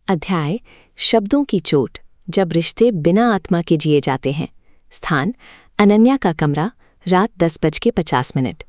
अध्याय शब्दों की चोट, जब रिश्ते बिना आत्मा के जिए जाते हैं। स्थान अनन्या का कमरा, रात 10:50।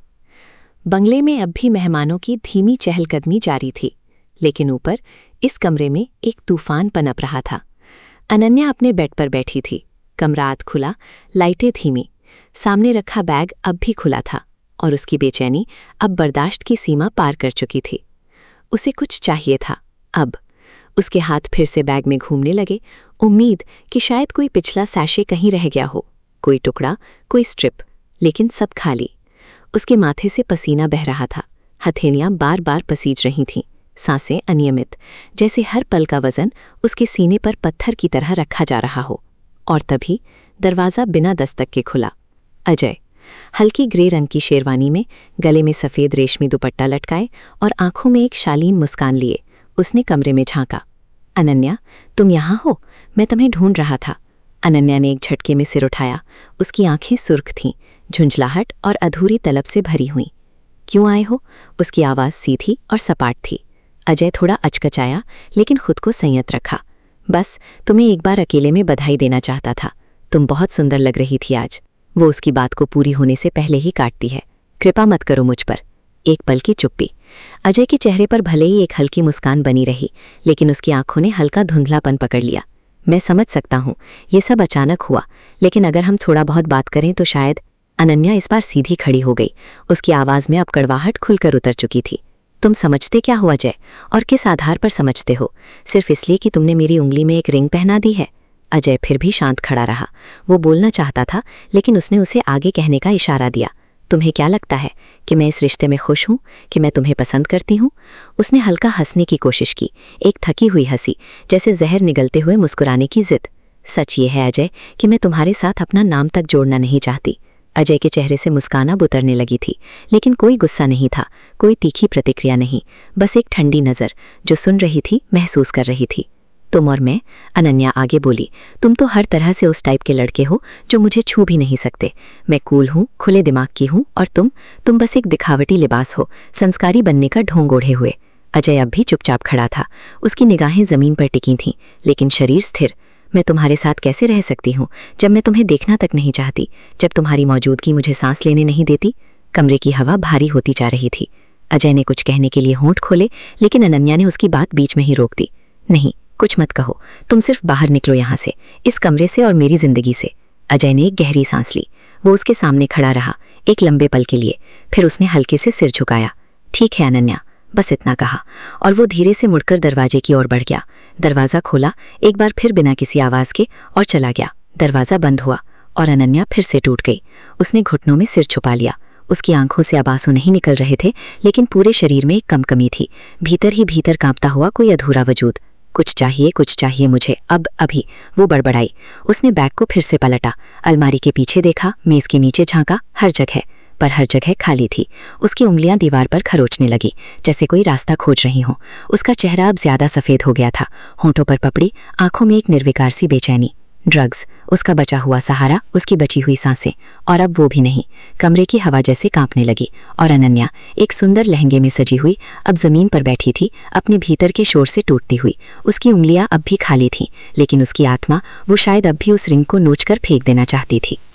बंगले में अब भी मेहमानों की धीमी चहलकदमी जारी थी, लेकिन ऊपर इस कमरे में एक तूफान पनप रहा था। अनन्या अपने बेड पर बैठी थी, कमरा आध खुला, लाइटें धीमी। सामने रखा बैग अब भी खुला था और उसकी बेचैनी अब बर्दाश्त की सीमा पार कर चुकी थी। उसे कुछ चाहिए था। अब उसके हाथ फिर से बैग में घूमने लगे, उम्मीद कि शायद कोई पिछला सैशे कहीं रह गया हो, कोई टुकड़ा, कोई स्ट्रिप, लेकिन सब खाली। उसके माथे से पसीना बह रहा था, हथेलियां बार बार पसीज रही थीं, सांसें अनियमित, जैसे हर पल का वजन उसके सीने पर पत्थर की तरह रखा जा रहा हो। और तभी दरवाज़ा बिना दस्तक के खुला। अजय, हल्की ग्रे रंग की शेरवानी में, गले में सफ़ेद रेशमी दुपट्टा लटकाए और आंखों में एक शालीन मुस्कान लिए, उसने कमरे में झांका। अनन्या, तुम यहाँ हो? मैं तुम्हें ढूंढ रहा था। अनन्या ने एक झटके में सिर उठाया। उसकी आंखें सुर्ख थीं, झुंझलाहट और अधूरी तलब से भरी हुईं। क्यों आए हो? उसकी आवाज़ सीधी और सपाट थी। अजय थोड़ा अचकचाया, लेकिन खुद को संयत रखा। बस तुम्हें एक बार अकेले में बधाई देना चाहता था। तुम बहुत सुंदर लग रही थी आज। वो उसकी बात को पूरी होने से पहले ही काटती है। कृपा मत करो मुझ पर। एक पल की चुप्पी। अजय के चेहरे पर भले ही एक हल्की मुस्कान बनी रही, लेकिन उसकी आंखों ने हल्का धुंधलापन पकड़ लिया। मैं समझ सकता हूँ, ये सब अचानक हुआ, लेकिन अगर हम थोड़ा बहुत बात करें तो शायद। अनन्या इस बार सीधी खड़ी हो गई। उसकी आवाज़ में अब कड़वाहट खुलकर उतर चुकी थी। तुम समझते क्या हो अजय, और किस आधार पर समझते हो? सिर्फ इसलिए कि तुमने मेरी उंगली में एक रिंग पहना दी है? अजय फिर भी शांत खड़ा रहा। वो बोलना चाहता था, लेकिन उसने उसे आगे कहने का इशारा दिया। तुम्हें क्या लगता है कि मैं इस रिश्ते में खुश हूँ, कि मैं तुम्हें पसंद करती हूँ? उसने हल्का हंसने की कोशिश की, एक थकी हुई हंसी, जैसे जहर निगलते हुए मुस्कुराने की जिद। सच ये है अजय कि मैं तुम्हारे साथ अपना नाम तक जोड़ना नहीं चाहती। अजय के चेहरे से मुस्कान अब उतरने लगी थी, लेकिन कोई गुस्सा नहीं था, कोई तीखी प्रतिक्रिया नहीं, बस एक ठंडी नज़र जो सुन रही थी, महसूस कर रही थी। तुम और मैं, अनन्या आगे बोली, तुम तो हर तरह से उस टाइप के लड़के हो जो मुझे छू भी नहीं सकते। मैं कूल हूँ, खुले दिमाग की हूँ, और तुम बस एक दिखावटी लिबास हो, संस्कारी बनने का ढोंग ओढ़े हुए। अजय अब भी चुपचाप खड़ा था। उसकी निगाहें ज़मीन पर टिकी थीं, लेकिन शरीर स्थिर। मैं तुम्हारे साथ कैसे रह सकती हूँ जब मैं तुम्हें देखना तक नहीं चाहती, जब तुम्हारी मौजूदगी मुझे सांस लेने नहीं देती? कमरे की हवा भारी होती जा रही थी। अजय ने कुछ कहने के लिए होंठ खोले, लेकिन अनन्या ने उसकी बात बीच में ही रोक दी। नहीं, कुछ मत कहो, तुम सिर्फ बाहर निकलो यहाँ से, इस कमरे से और मेरी जिंदगी से। अजय ने एक गहरी सांस ली। वो उसके सामने खड़ा रहा एक लंबे पल के लिए, फिर उसने हल्के से सिर झुकाया। ठीक है अनन्या, बस इतना कहा, और वो धीरे से मुड़कर दरवाजे की ओर बढ़ गया। दरवाज़ा खोला एक बार फिर बिना किसी आवाज़ के और चला गया। दरवाज़ा बंद हुआ और अनन्या फिर से टूट गई। उसने घुटनों में सिर छुपा लिया। उसकी आंखों से अब आंसू नहीं निकल रहे थे, लेकिन पूरे शरीर में एक कंपकमी थी, भीतर ही भीतर कांपता हुआ कोई अधूरा वजूद। कुछ चाहिए मुझे, अब अभी। वो बड़बड़ाई। उसने बैग को फिर से पलटा, अलमारी के पीछे देखा, मेज़ के नीचे झांका, हर जगह खाली थी। उसकी उंगलियां दीवार पर खरोचने लगी, जैसे कोई रास्ता खोज रही हो। उसका चेहरा अब ज्यादा सफ़ेद हो गया था, होंठों पर पपड़ी, आंखों में एक निर्विकार सी बेचैनी। ड्रग्स, उसका बचा हुआ सहारा, उसकी बची हुई सांसें, और अब वो भी नहीं। कमरे की हवा जैसे कांपने लगी, और अनन्या एक सुंदर लहंगे में सजी हुई अब जमीन पर बैठी थी, अपने भीतर के शोर से टूटती हुई। उसकी उंगलियां अब भी खाली थीं, लेकिन उसकी आत्मा, वो शायद अब भी उस रिंग को नोच कर फेंक देना चाहती थी।